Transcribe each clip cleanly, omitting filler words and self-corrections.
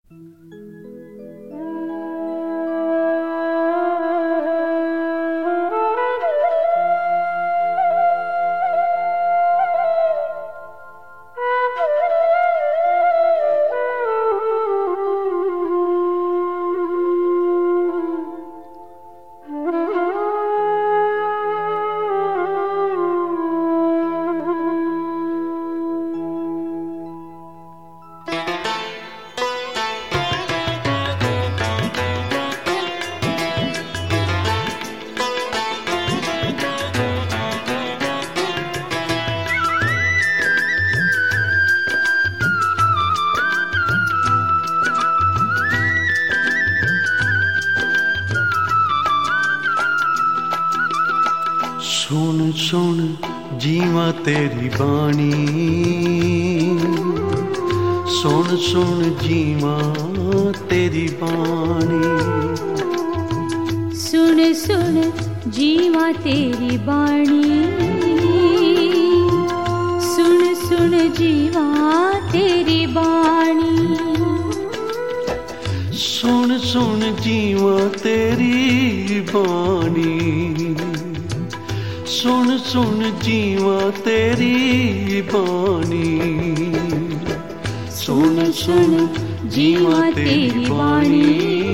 सुन सुन जीवा तेरी बाणी, सुन सुन जीवा तेरी बाणी, सुन सुन जीवा तेरी बाणी, सुन सुन जीवा तेरी बाणी, सुन सुन जीवा तेरी बाणी, सुन सुन जीवा तेरी बानी, सुन सुन जीवा तेरी बानी,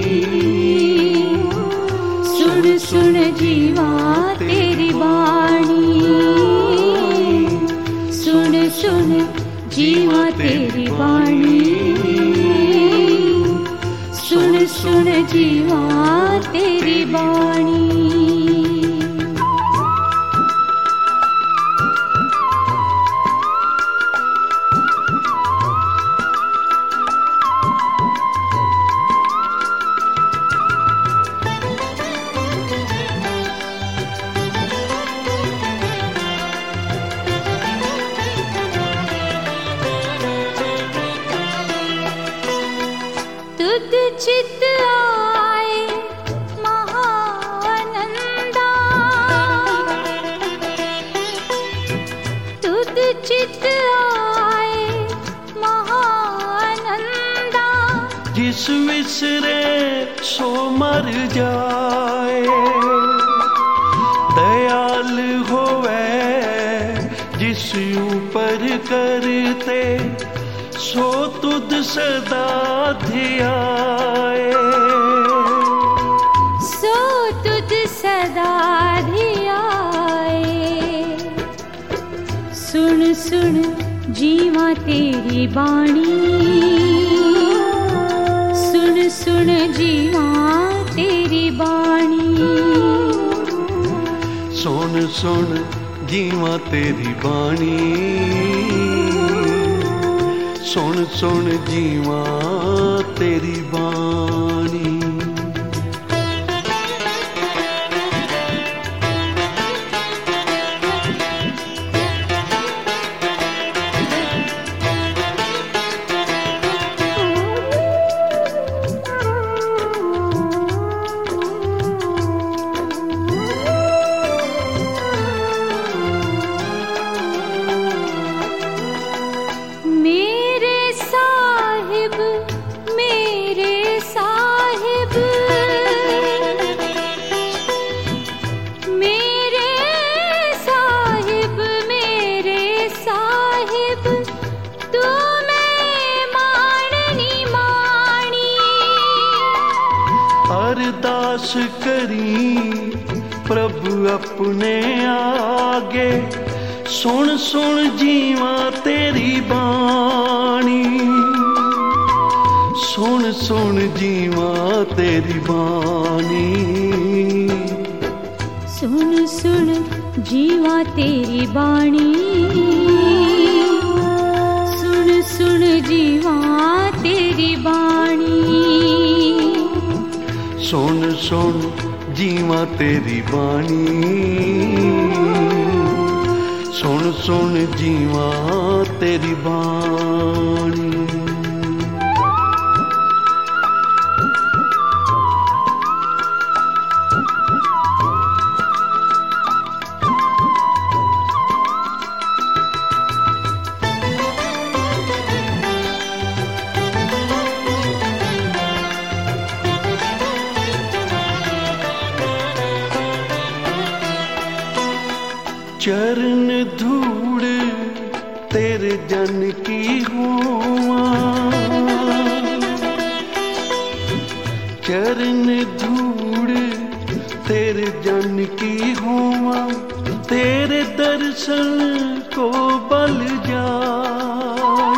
सुन सुन जीवा तेरी बाणी, सुन सुन जीवा तेरी बाणी, सुन सुन जीवा तेरी बाणी। तुद चित आए महानंदा, तुद चित आए महानंदा, जिस विसरे सो मर जाए, दयाल होवे जिस ऊपर करते, सो तुद सदा धियाए, सो तुद सदा धियाए, सुन सुन जीवा तेरी बाणी, सुन सुन जीवा तेरी बाणी, सुन सुन जीवा तेरी बाणी, सुन सुन जीवा तेरी बानी। अरदास करी प्रभु अपने आगे, सुन सुन जीवा तेरी बाणी, सुन सुन जीवा तेरी बानी, सुन सुन जीवा तेरी बाणी, सुन सुन जीवा तेरी बाणी, सुन सुन जीवा तेरी बानी, सुन सुन जीवा तेरी बानी। चरण धूड़ तेरे जन की होवां, चरण धूड़ तेरे जन की होवां, तेरे दर्शन को बल जाए।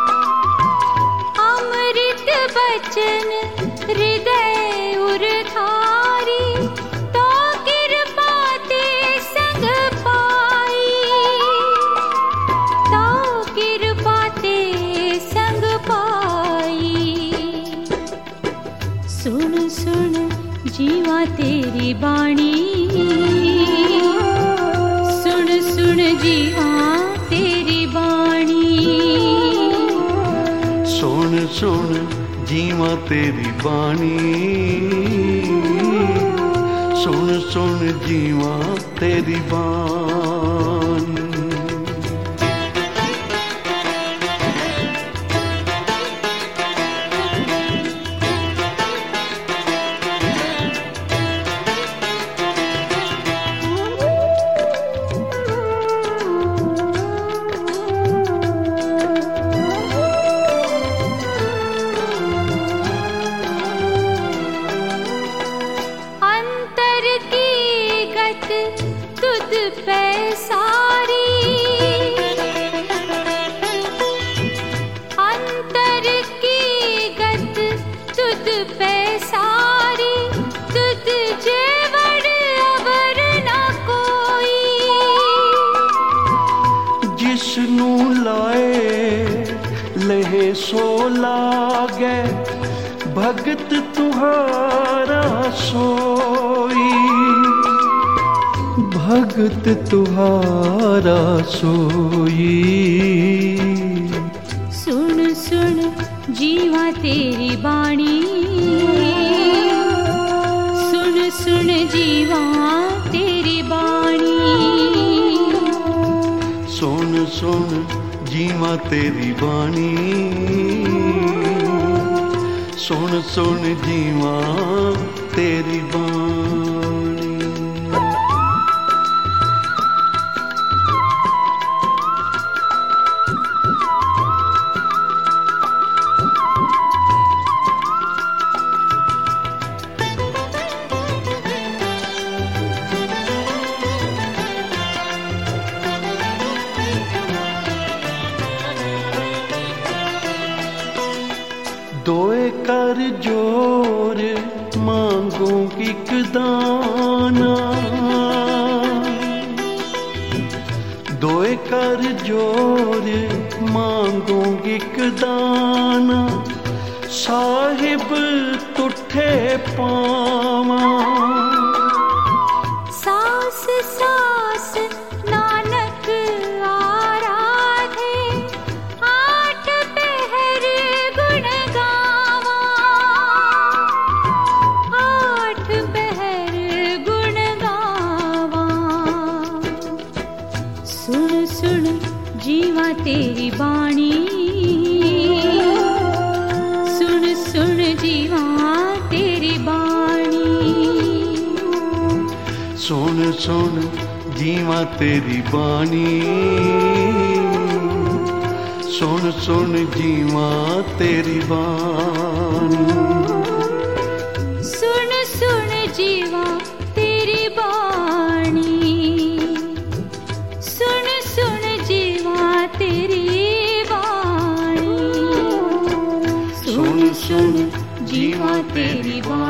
अमृत बचन हृदय उरधारी, तो कृपा ते संग पाई, तो कृपा ते संग पाई। सुन सुन जीवा तेरी बाणी, सुन सुन जीवा तेरी बाणी, सुन सुन जीवा तेरी बाणी, सुन सुन जीवा तेरी बाणी। तुद पे सारी, अंतर की गत तुद पे सारी, तुद जेवड़ अवर न कोई। जिसनू लाए लहे सो लागे, भगत तुहारा सोई, भगत तुहारा सोई। सुन सुन जीवा तेरी बाणी, सुन सुन जीवा तेरी बाणी, सुन सुन जीवा तेरी बाणी, सुन सुन जीवा तेरी बाणी। दोए कर जोर मांगो एक दाना, दोए कर जोर मांगो एक दाना, साहिब तुठे पावा। सास सास नानक आराधे, आठ पहर गुण गावा, आठ पहर गुण गावा। सुन सुन जीवा तेरी बाणी, सुन सुन जीवा तेरी बाणी, सुन सुन जीवा तेरी बाणी, सुन सुन जीवा तेरी बाणी। सुन सुन जीवा तेरी बाणी, सुन सुन जीवा तेरी बाणी, सुन सुन जीवा तेरी बाणी।